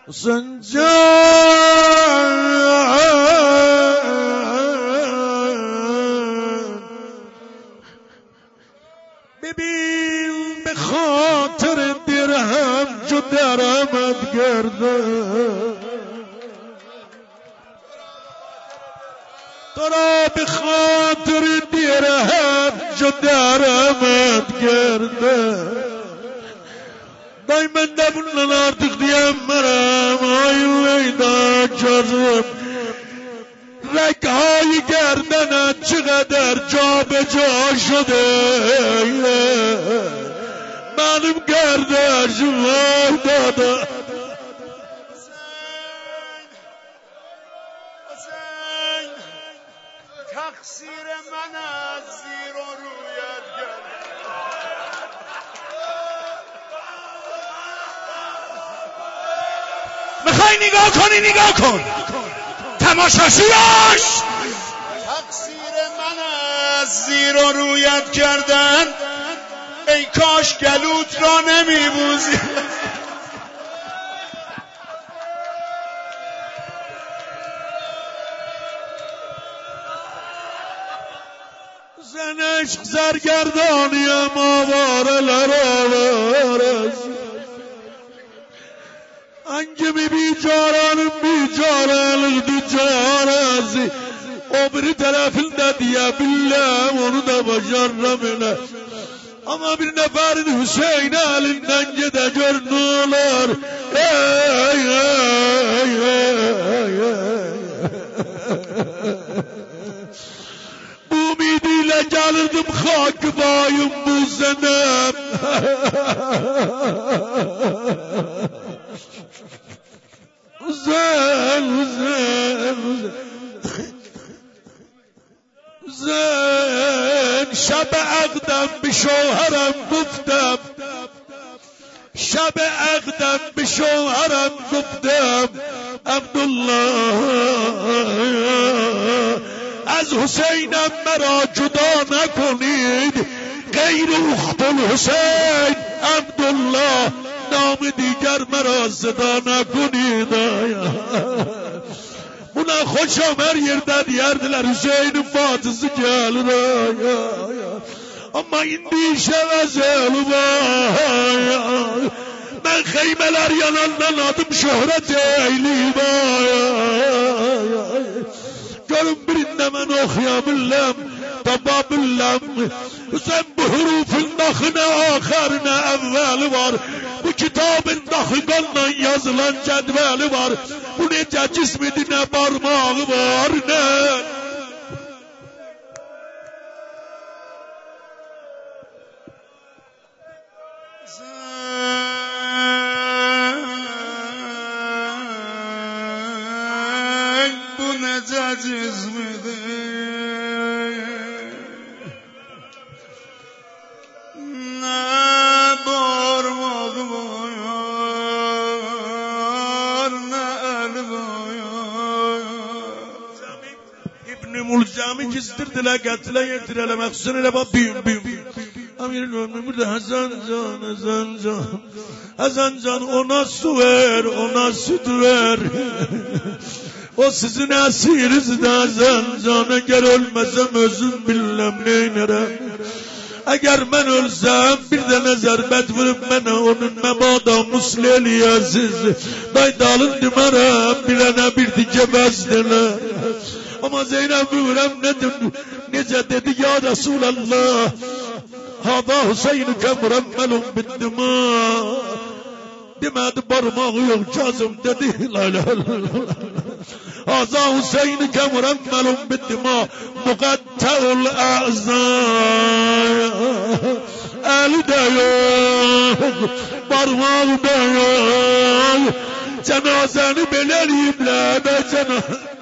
حسین جان ببین به خاطر درهم جو درآمد گرده تو را به خاطر درهم جو درآمد گرده دایما دبونن artık diyemem ay veyda çözüm رگهای گردنت چقدر جا به جا شده منم گردش وای دادا حسین تقصیر من از زیر و رویت گردن میخوای نگاه کنی نگاه کن تماشاشیاش تقصیر من از زیر و رویت کردن ای کاش گلوت را نمیبوزی زنش سرگردانیم آواره لرارز انجمی بیچارانım بیچaralıktı çaresi o bir tarafında diyebillah onu da başaramına ama bir neferin Hüseyin elinden gidecek ne olur ey ey ey bu ümidiyle gelirdim hak bayım bu senem زن شب عقدم به شوهرم گفتم شب عقدم به شوهرم گفتم عبدالله از حسینم مرا جدا نکنید غیر اخت الحسین عبدالله نام دیگر مرا صدا نکنید buna خوشم her yerden yerdiler Hüseyin'in fatısı gelir ama indi işe vezel ben xeymeler yanandan adım şöhret eyliyim görün birinde ben okuyabiləm tababiləm Hüseyin bu hurufun daxına axarına evveli var bu kitabın daxiqanla yazılan cədvəli var bu necə cismidir nə barmağı var nə bu necə cismidir nə barmağı var nə əli var İbn-i Mulcami gizdirdiler qətlə yetirələmək xüsusən elə bax büyüm Amirin ömrümür de Hasan can ona su ver ona süt ver o sizin esirinizde Hasan can eğer ölmezsem özüm bilmem neynərəm eğer ben ölsem bir de nezarbet vurup bana onun mebada musli eləyəsiz daydalın demərəm bilene bir dike bezdiler ama Zeynep vurem necə dedi ya Resulallah hada Hüseyin'ke müremmelun biddima demedi barmağı yok Kazım dedi la ilahe illallah hada Hüseyin'ke müremmelun biddima muqatta'ul a'za eli de yok parmağı da yok cenazeni belirleyimle be cenazeni